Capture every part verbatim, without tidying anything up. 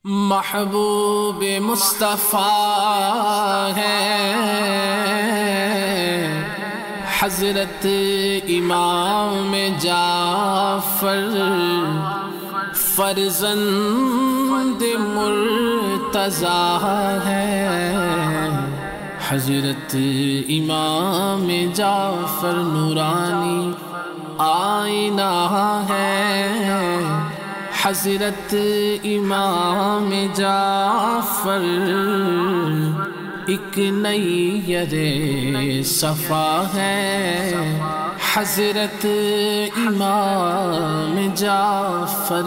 محبوب مصطفیٰ ہے حضرت امام جعفر، فرزند مرتضیٰ ہے حضرت امام جعفر، نورانی آئینہ ہے حضرت امام جعفر، ایک نیر صفا ہے حضرت امام جعفر،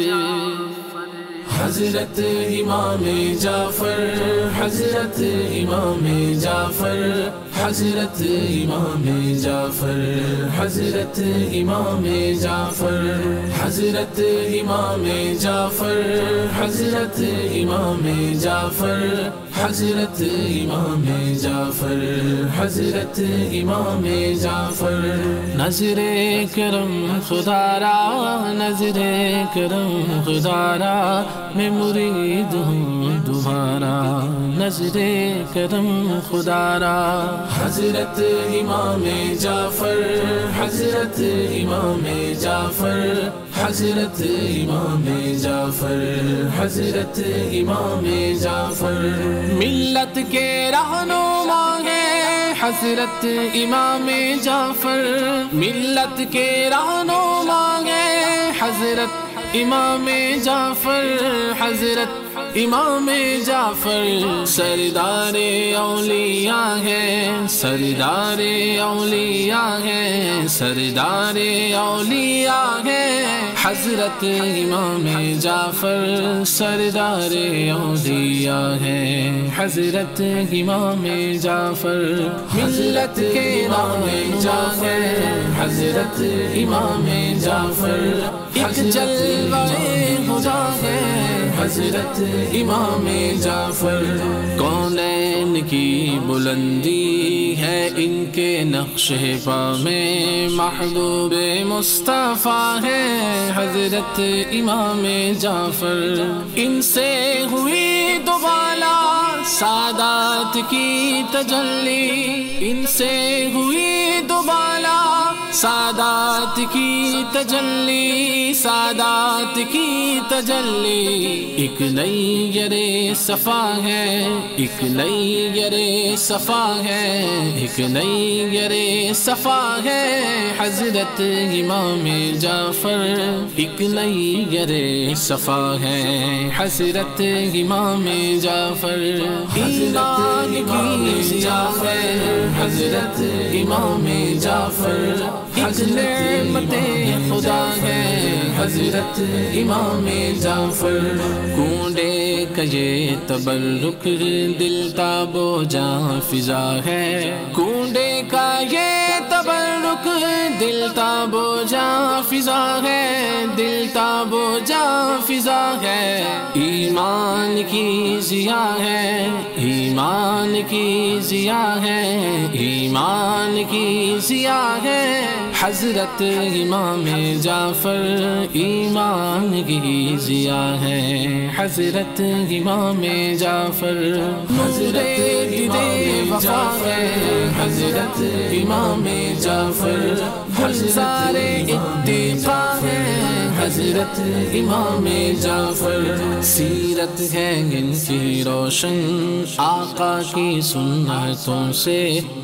حضرت امام جعفر، حضرت امام جعفر، حضرت امام جعفر، حضرت امام جعفر، حضرت امام جعفر، حضرت امام جعفر، حضرت امام جعفر، حضرت امام جعفر، نظر کرم خدا را، نظر کرم خدا را، میں مرید ہوں تمہارا، نظر کرم خدا را، حضرت امام جعفر، حضرت امام جعفر، حضرت امام جعفر، حضرت امام جعفر، ملت کے رہنما ہیں حضرت امام جعفر، ملت کے رہنما ہیں حضرت امام جعفر، حضرت امام جعفر، سردار اولیاء ہیں، سردار اولیاء ہیں، سردار اولیاء ہیں حضرت امام جعفر، سردار اولیاء ہیں حضرت امام جعفر، ملت کے امام جعفر، حضرت امام جعفر، ایک جلوہ خدا ہے حضرت امام جعفر، کونین کی بلندی ہے ان کے نقش پا میں، محبوب مصطفیٰ ہے حضرت امام جعفر، ان سے ہوئی دوبالا سادات کی تجلی، ان سے ہوئی دوبالا سادات کی تجلی، سادات کی تجلی، ایک نئی یر صفا ہے، ایک نئی یر صفا ہے، ایک نئی یر صفا ہے حضرت امام جعفر، ایک نئی یر صفا ہے حضرت امام جعفر، ایمان کی جعفر، حضرت امام جعفر، ایک نعمت خدا ہے حضرت امام جعفر، کونڈے کا یہ تبرک دل تاب و جاں فضا ہے، کونڈے کا یہ تبرک دل تاب و جاں فضا ہے، دل تاب و جاں فضا ہے، ایمان کی ضیا ہے، ایمان کی ضیا ہے، ایمان کی ضیا ہے حضرت امام جعفر، ایمان کی ضیا ہے حضرت امام جعفر، حضرت امام جعفر، حضرت امام جعفر، ہزار اتفاق ہے حضرت امام جعفر، سیرت ہے ان کی روشن آقا کی سنتوں سے،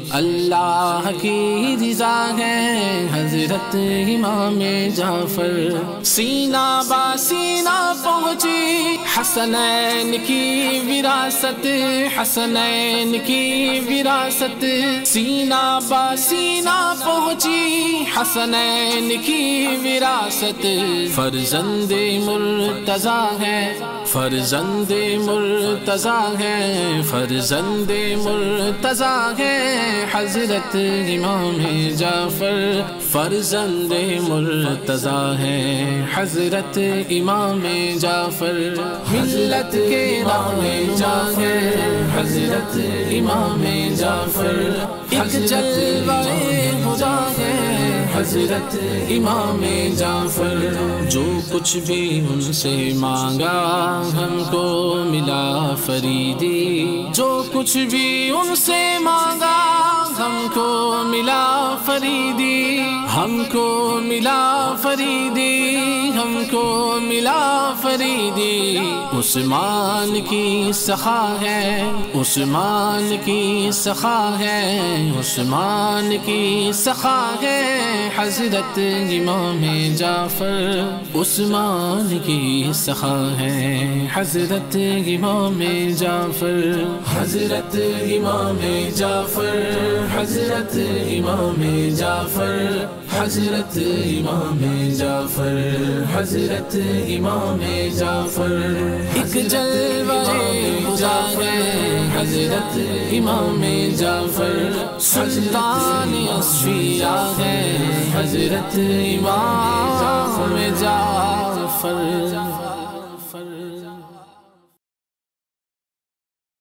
اللہ کی رضا ہے حضرت امام جعفر، سینہ با سینہ پہنچی حسنین کی وراثت، حسنین کی وراثت، سینہ با سینہ پہنچی حسنین کی وراثت، فرزند مرتضیٰ ہے، فرزند مرتضیٰ ہے، فرزند مرتضیٰ ہے حضرت امام جعفر، فرزند مرتضیٰ ہے حضرت امام جعفر، ملت کے امام جعفر، حضرت امام جعفر، ایک جلوہ خدا ہے حضرت امام جعفر جو کچھ بھی ان سے مانگا ہم کو ملا فریدی جو کچھ بھی ان سے مانگا ہم کو ملا فریدی ہم کو ملا فریدی ہم کو ملا فریدی عثمان کی سخا ہے عثمان کی سخا ہے عثمان کی سخا ہے حضرت امام جعفر عثمان کی سخا ہے حضرت امام جعفر حضرت امام جعفر حضرت امام جعفر حضرت امام جعفر حضرت امام جعفر ایک جلوہ خدا ہے حضرت امام جعفر سلطان اصفیاء ہے حضرت امام جعفر